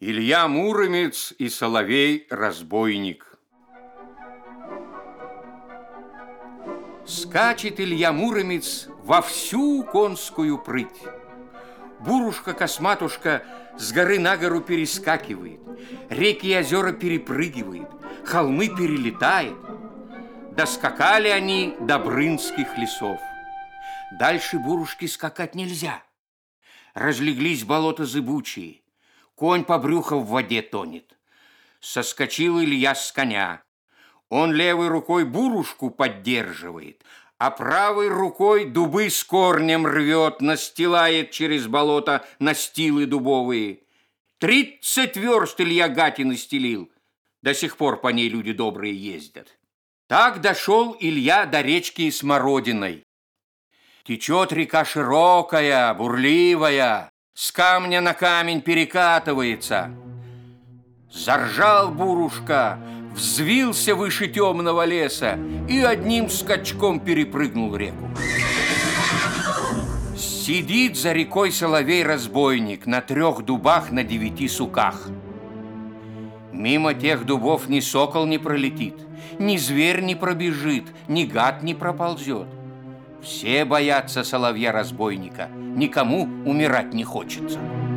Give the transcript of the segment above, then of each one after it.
Илья Муромец и Соловей-разбойник. Скачет Илья Муромец во всю конскую прыть. Бурушка-косматушка с горы на гору перескакивает, реки и озера перепрыгивает, холмы перелетает. Доскакали они до Брынских лесов. Дальше Бурушке скакать нельзя. Разлеглись болота зыбучие, конь по брюху в воде тонет. Соскочил Илья с коня. Он левой рукой Бурушку поддерживает, а правой рукой дубы с корнем рвет, настилает через болото настилы дубовые. 30 верст Илья гати настелил. До сих пор по ней люди добрые ездят. Так дошел Илья до речки Смородиной. Течет река широкая, бурливая, с камня на камень перекатывается. Заржал Бурушка, взвился выше темного леса и одним скачком перепрыгнул реку. Сидит за рекой Соловей-разбойник на 3 дубах на 9 суках. Мимо тех дубов ни сокол не пролетит, ни зверь не пробежит, ни гад не проползет. Все боятся соловья-разбойника, никому умирать не хочется.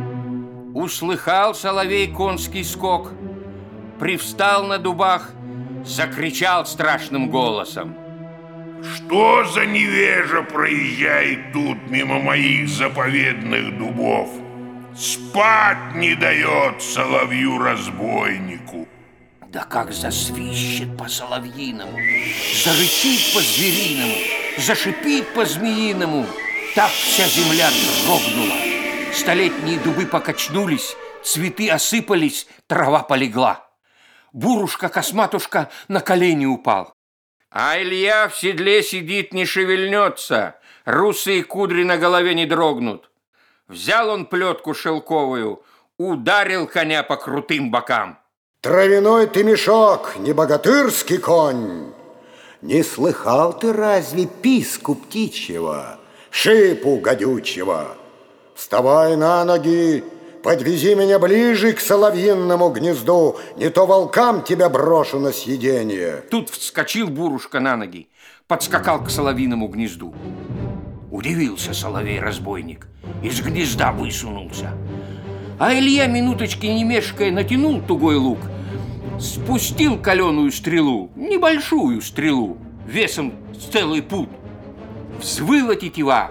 Услыхал соловей конский скок, привстал на дубах, закричал страшным голосом: «Что за невежа проезжает тут мимо моих заповедных дубов? Спать не дает соловью-разбойнику!» Да как засвищет по-соловьиному, зарычит по-звериному, зашипит по-змеиному. Так вся земля дрогнула. Столетние дубы покачнулись, цветы осыпались, трава полегла. Бурушка-косматушка на колени упал. А Илья в седле сидит, не шевельнется, русые кудри на голове не дрогнут. Взял он плетку шелковую, ударил коня по крутым бокам. Травяной ты мешок, не богатырский конь. Не слыхал ты разве писку птичьего, шипу гадючего? Вставай на ноги, подвези меня ближе к соловьиному гнезду, не то волкам тебя брошу на съедение. Тут вскочил Бурушка на ноги, подскакал к соловьиному гнезду. Удивился соловей-разбойник, из гнезда высунулся. А Илья, минуточки не мешкая, натянул тугой лук, спустил каленую стрелу, небольшую стрелу, весом с целый пуд. Взвыла тетива.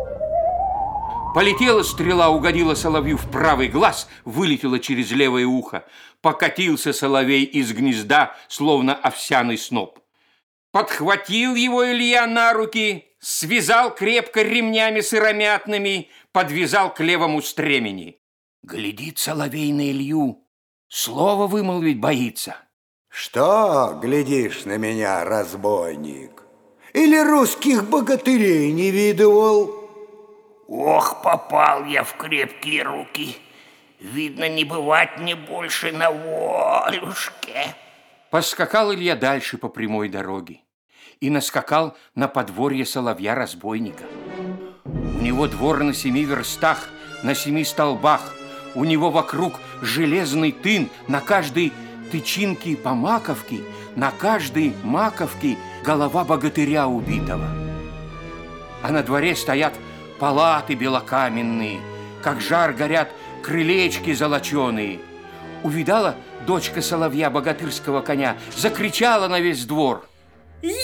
Полетела стрела, угодила соловью в правый глаз, вылетела через левое ухо. Покатился соловей из гнезда, словно овсяный сноп. Подхватил его Илья на руки, связал крепко ремнями сыромятными, подвязал к левому стремени. Глядит соловей на Илью, слово вымолвить боится. Что глядишь на меня, разбойник? Или русских богатырей не видывал? Ох, попал я в крепкие руки. Видно, не бывать мне больше на волюшке. Поскакал Илья дальше по прямой дороге и наскакал на подворье соловья-разбойника. У него двор на 7 верстах, на 7 столбах. У него вокруг железный тын, на каждой тычинке по маковке, на каждой маковке голова богатыря убитого. А на дворе стоят палаты белокаменные, как жар горят крылечки золоченые. Увидала дочка соловья богатырского коня, закричала на весь двор: «Едет!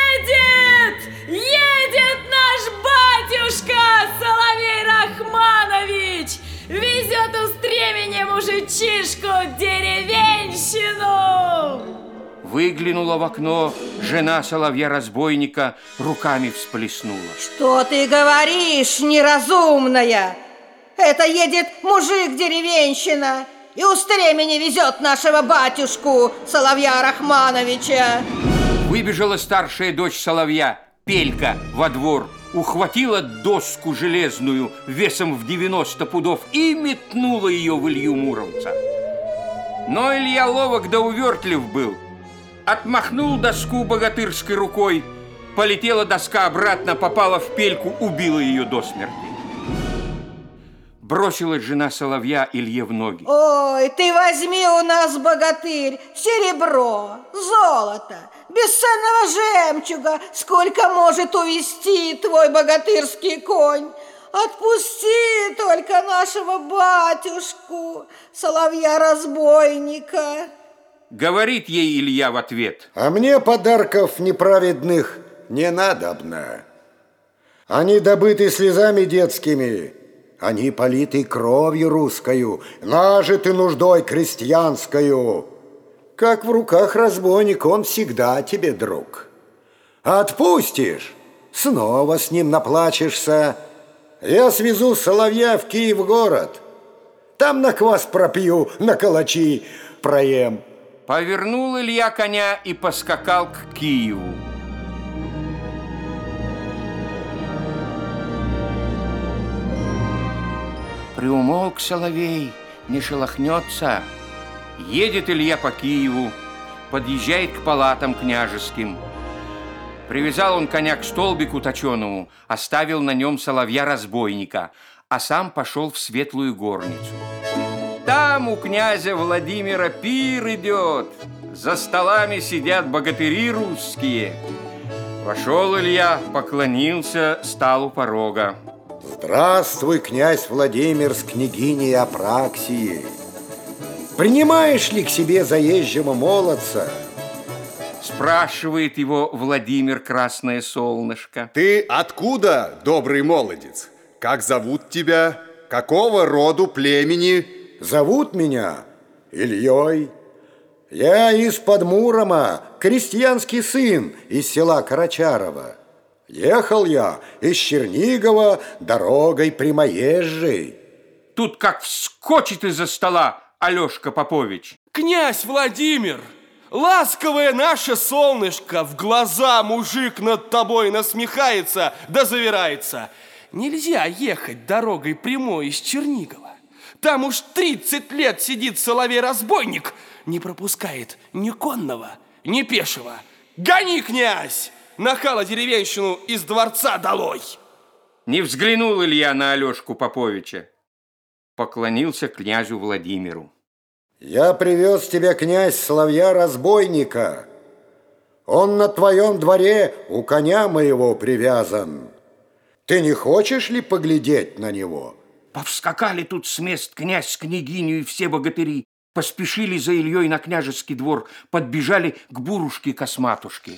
Едет наш батюшка Соловей Рахманович! Везет у стремени мужичишку деревенщину!» Выглянула в окно жена соловья-разбойника, руками всплеснула. «Что ты говоришь, неразумная? Это едет мужик-деревенщина и у стремени везет нашего батюшку Соловья Рахмановича!» Выбежала старшая дочь соловья, Пелька, во двор, ухватила доску железную весом в 90 пудов и метнула ее в Илью Муромца. Но Илья ловок да увертлив был. Отмахнул доску богатырской рукой, полетела доска обратно, попала в Пельку, убила ее до смерти. Бросилась жена соловья Илье в ноги. Ой, ты возьми у нас, богатырь, серебро, золото, бесценного жемчуга, сколько может увести твой богатырский конь. Отпусти только нашего батюшку, соловья-разбойника. Говорит ей Илья в ответ. А мне подарков неправедных не надобно. Они добыты слезами детскими, они политы кровью русскою, нажиты нуждой крестьянскою. Как в руках разбойник, он всегда тебе друг. Отпустишь, снова с ним наплачешься. Я свезу соловья в Киев-город. Там на квас пропью, на калачи проем. Повернул Илья коня и поскакал к Киеву. Приумолк соловей, не шелохнется. Едет Илья по Киеву, подъезжает к палатам княжеским. Привязал он коня к столбику точеному, оставил на нем соловья-разбойника, а сам пошел в светлую горницу. Там у князя Владимира пир идет, за столами сидят богатыри русские. Вошел Илья, поклонился, стал у порога. Здравствуй, князь Владимир с княгиней Апраксией. Принимаешь ли к себе заезжего молодца? Спрашивает его Владимир Красное Солнышко. Ты откуда, добрый молодец? Как зовут тебя? Какого роду племени? Зовут меня Ильей. Я из-под Мурома, крестьянский сын из села Карачарова. Ехал я из Чернигова дорогой прямоезжей. Тут как вскочит из-за стола Алешка Попович. Князь Владимир, ласковое наше солнышко, в глаза мужик над тобой насмехается да завирается. Нельзя ехать дорогой прямой из Чернигова. Там уж 30 лет сидит соловей-разбойник, не пропускает ни конного, ни пешего. Гони, князь! Нахала деревенщину из дворца долой! Не взглянул Илья на Алешку Поповича. Поклонился князю Владимиру. Я привез тебе, князь, соловья-разбойника. Он на твоем дворе у коня моего привязан. Ты не хочешь ли поглядеть на него? Повскакали тут с мест князь с княгиней и все богатыри. Поспешили за Ильей на княжеский двор, подбежали к бурушке-косматушке.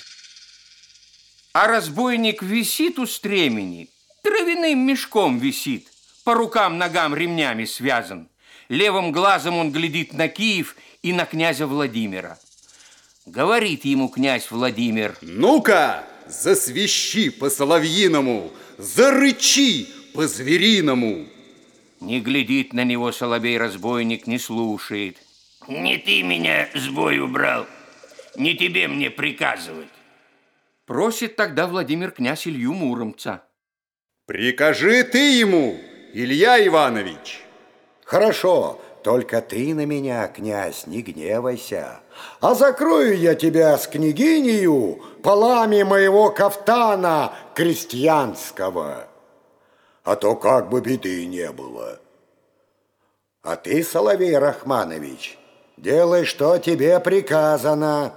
А разбойник висит у стремени, травяным мешком висит, по рукам, ногам ремнями связан. Левым глазом он глядит на Киев и на князя Владимира. Говорит ему князь Владимир: ну-ка, засвищи по-соловьиному, зарычи по-звериному. Не глядит на него соловей-разбойник, не слушает. Не ты меня с бою брал, не тебе мне приказывать. Просит тогда Владимир князь Илью Муромца. Прикажи ты ему, Илья Иванович. Хорошо, только ты на меня, князь, не гневайся. А закрою я тебя с княгинею полами моего кафтана крестьянского. А то как бы беды не было. А ты, Соловей Рахманович, делай, что тебе приказано.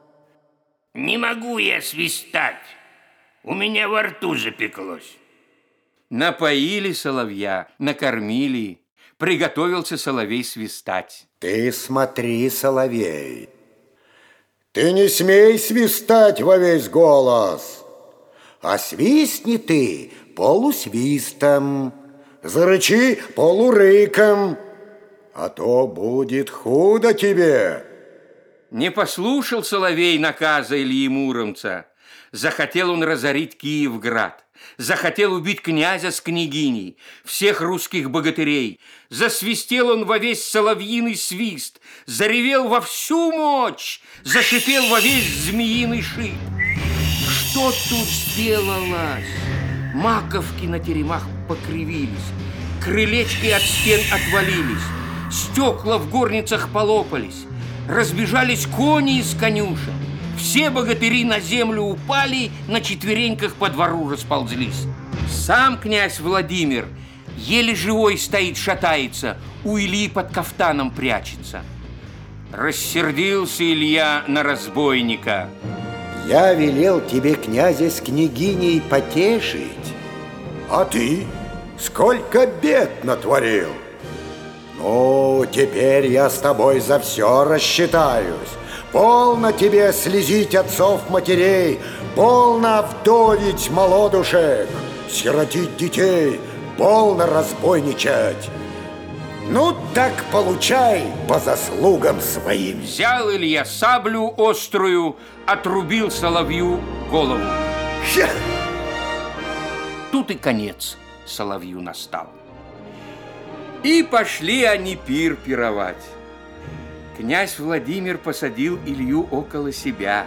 Не могу я свистать, у меня во рту запеклось. Напоили соловья, накормили, приготовился соловей свистать. Ты смотри, соловей, ты не смей свистать во весь голос, а свистни ты полусвистом, зарычи полурыком, а то будет худо тебе. Не послушал соловей наказа Ильи Муромца. Захотел он разорить Киевград. Захотел убить князя с княгиней, всех русских богатырей. Засвистел он во весь соловьиный свист, заревел во всю мощь, зашипел во весь змеиный шип. Что тут сделалось? Маковки на теремах покривились, крылечки от стен отвалились, стекла в горницах полопались, разбежались кони из конюшен. Все богатыри на землю упали, на четвереньках по двору расползлись. Сам князь Владимир еле живой стоит, шатается, у Ильи под кафтаном прячется. Рассердился Илья на разбойника. Я велел тебе князя с княгиней потешить, а ты сколько бед натворил. Ну, теперь я с тобой за все рассчитаюсь. Полно тебе слезить отцов-матерей, полно вдовить молодушек, сиротить детей, полно разбойничать. Ну, так получай по заслугам своим. Взял Илья саблю острую, отрубил соловью голову. Ха! Тут и конец соловью настал. И пошли они пир пировать. Князь Владимир посадил Илью около себя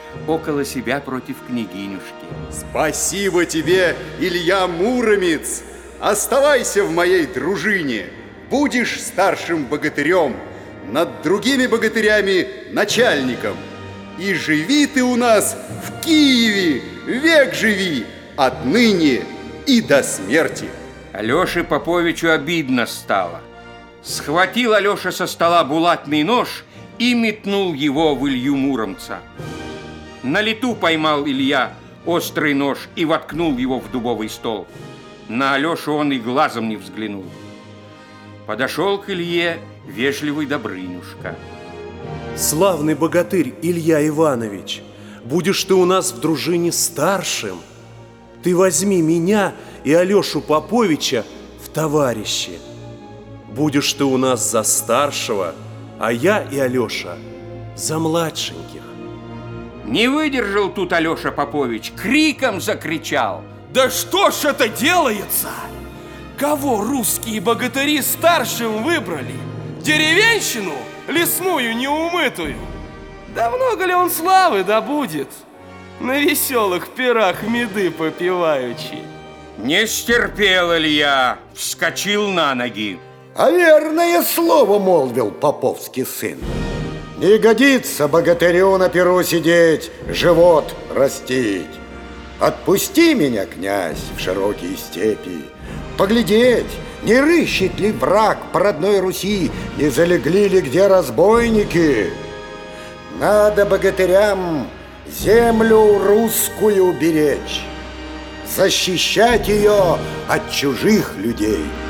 против княгинюшки. Спасибо тебе, Илья Муромец! Оставайся в моей дружине. Будешь старшим богатырем, над другими богатырями начальником. И живи ты у нас в Киеве, век живи, отныне и до смерти. Алёше Поповичу обидно стало. Схватил Алёша со стола булатный нож и метнул его в Илью Муромца. На лету поймал Илья острый нож и воткнул его в дубовый стол. На Алёшу он и глазом не взглянул. Подошел к Илье вежливый Добрынюшка. Славный богатырь Илья Иванович, будешь ты у нас в дружине старшим. Ты возьми меня и Алёшу Поповича в товарищи. Будешь ты у нас за старшего, а я и Алёша за младшеньких. Не выдержал тут Алёша Попович, криком закричал. Да что ж это делается? Кого русские богатыри старшим выбрали? Деревенщину, лесную неумытую? Да много ли он славы добудет, на веселых пирах меды попиваючи? Не стерпел Илья, вскочил на ноги. А верное слово молвил поповский сын. Не годится богатырю на перу сидеть, живот растить. Отпусти меня, князь, в широкие степи, поглядеть, не рыщет ли враг по родной Руси, не залегли ли где разбойники. Надо богатырям землю русскую беречь, защищать ее от чужих людей.